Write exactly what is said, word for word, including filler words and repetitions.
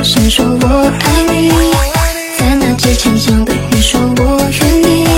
先说我爱你，在那之前想对你说我愿意。